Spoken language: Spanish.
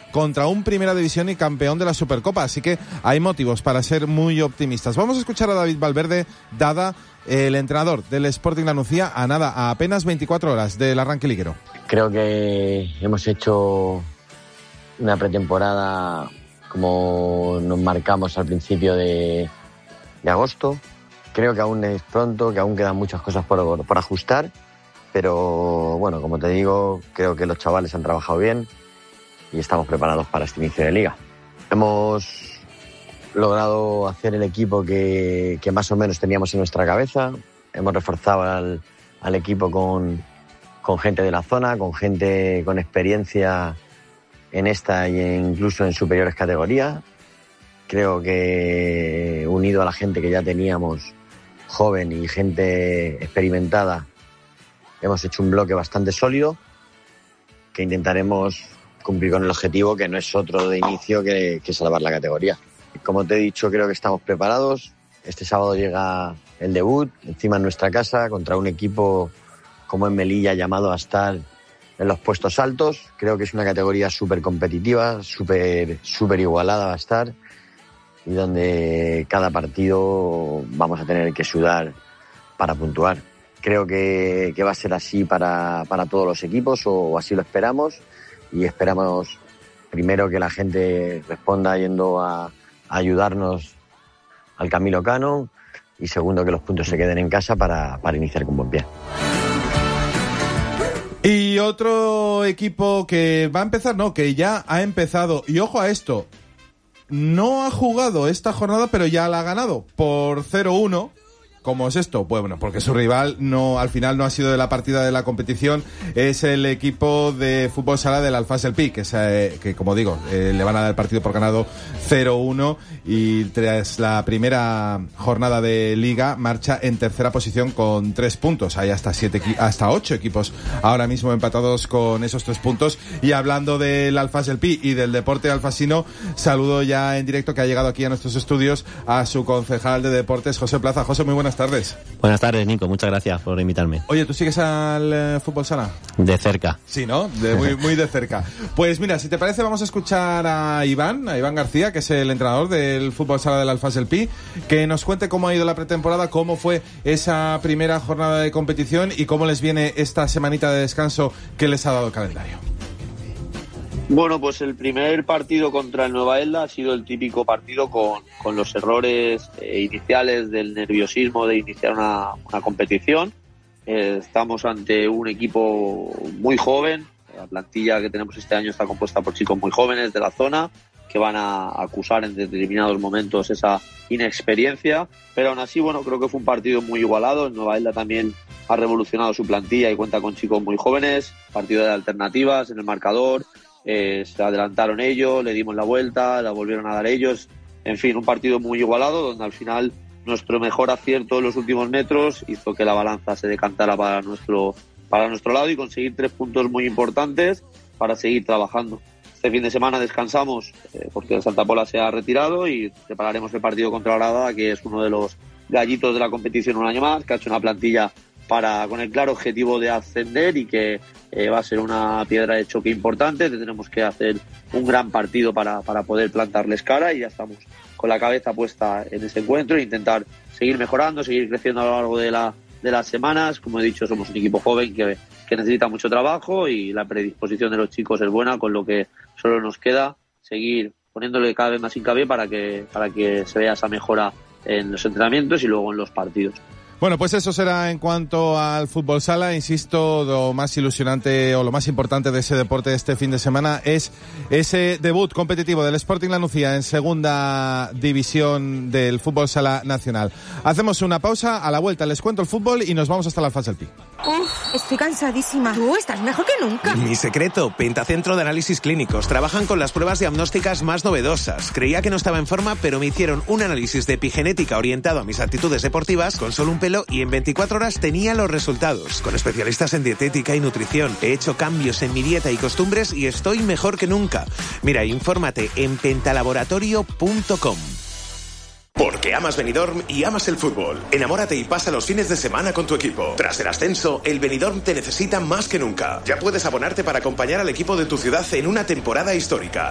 contra un Primera División y campeón de la Supercopa, así que hay motivos para ser muy optimistas. Vamos a escuchar a David Valverde, Dada, el entrenador del Sporting La Nucía, a apenas 24 horas del arranque liguero. Creo que hemos hecho una pretemporada como nos marcamos al principio de agosto. Creo que aún es pronto, que aún quedan muchas cosas por ajustar, pero bueno, como te digo, creo que los chavales han trabajado bien y estamos preparados para este inicio de liga. Hemos logrado hacer el equipo que más o menos teníamos en nuestra cabeza. Hemos reforzado al equipo con gente de la zona, con gente con experiencia en esta e incluso en superiores categorías. Creo que unido a la gente que ya teníamos joven y gente experimentada, hemos hecho un bloque bastante sólido que intentaremos cumplir con el objetivo, que no es otro de inicio que salvar la categoría. Como te he dicho, creo que estamos preparados. Este sábado llega el debut, encima en nuestra casa, contra un equipo como en Melilla llamado a estar en los puestos altos. Creo que es una categoría súper competitiva, súper igualada va a estar, y donde cada partido vamos a tener que sudar para puntuar. Creo que va a ser así para todos los equipos, o así lo esperamos, y esperamos primero que la gente responda yendo a ayudarnos al Camilo Cano, y segundo que los puntos se queden en casa para iniciar con buen pie. Y otro equipo que va a empezar, que ya ha empezado, y ojo a esto, no ha jugado esta jornada, pero ya la ha ganado por 0-1. ¿Cómo es esto? Pues bueno, porque su rival al final no ha sido de la partida de la competición, es el equipo de fútbol sala del Alfás del Pi, que como digo, le van a dar el partido por ganado 0-1, y tras la primera jornada de liga marcha en tercera posición con 3 puntos. Hay hasta 8 equipos ahora mismo empatados con esos 3 puntos. Y hablando del Alfás del Pi y del deporte alfasino, saludo ya en directo, que ha llegado aquí a nuestros estudios, a su concejal de deportes, José Plaza. José, muy buenas tardes. Buenas tardes, Nico, muchas gracias por invitarme. Oye, ¿tú sigues al fútbol sala? De cerca. Sí, ¿no? Muy de cerca. Pues mira, si te parece, vamos a escuchar a Iván García, que es el entrenador del fútbol sala del Alfás del Pi, que nos cuente cómo ha ido la pretemporada, cómo fue esa primera jornada de competición y cómo les viene esta semanita de descanso que les ha dado el calendario. Bueno, pues el primer partido contra el Nueva Elda ha sido el típico partido con los errores iniciales del nerviosismo de iniciar una competición. Estamos ante un equipo muy joven. La plantilla que tenemos este año está compuesta por chicos muy jóvenes de la zona que van a acusar en determinados momentos esa inexperiencia, pero aún así, bueno, creo que fue un partido muy igualado. El Nueva Elda también ha revolucionado su plantilla y cuenta con chicos muy jóvenes, partido de alternativas en el marcador. Se adelantaron ellos, le dimos la vuelta, la volvieron a dar ellos. En fin, un partido muy igualado, donde al final nuestro mejor acierto en los últimos metros hizo que la balanza se decantara para nuestro lado y conseguir 3 puntos muy importantes para seguir trabajando. Este fin de semana descansamos porque el Santa Pola se ha retirado, y prepararemos el partido contra Granada, que es uno de los gallitos de la competición un año más, que ha hecho una plantilla con el claro objetivo de ascender, y que va a ser una piedra de choque importante. Tenemos que hacer un gran partido para poder plantarles cara, y ya estamos con la cabeza puesta en ese encuentro e intentar seguir mejorando, seguir creciendo a lo largo de las semanas. Como he dicho, somos un equipo joven que necesita mucho trabajo, y la predisposición de los chicos es buena, con lo que solo nos queda seguir poniéndole cada vez más hincapié para que se vea esa mejora en los entrenamientos y luego en los partidos. Bueno, pues eso será en cuanto al fútbol sala. Insisto, lo más ilusionante o lo más importante de ese deporte este fin de semana es ese debut competitivo del Sporting La Nucía en segunda división del fútbol sala nacional. Hacemos una pausa, a la vuelta les cuento el fútbol y nos vamos hasta la Alfás del Pi. Estoy cansadísima. Tú estás mejor que nunca. Mi secreto, Pentacentro de Análisis Clínicos. Trabajan con las pruebas diagnósticas más novedosas. Creía que no estaba en forma, pero me hicieron un análisis de epigenética orientado a mis actitudes deportivas con solo un pelo, y en 24 horas tenía los resultados. Con especialistas en dietética y nutrición. He hecho cambios en mi dieta y costumbres y estoy mejor que nunca. Mira, infórmate en pentalaboratorio.com. Porque amas Benidorm y amas el fútbol. Enamórate y pasa los fines de semana con tu equipo. Tras el ascenso, el Benidorm te necesita más que nunca. Ya puedes abonarte para acompañar al equipo de tu ciudad en una temporada histórica.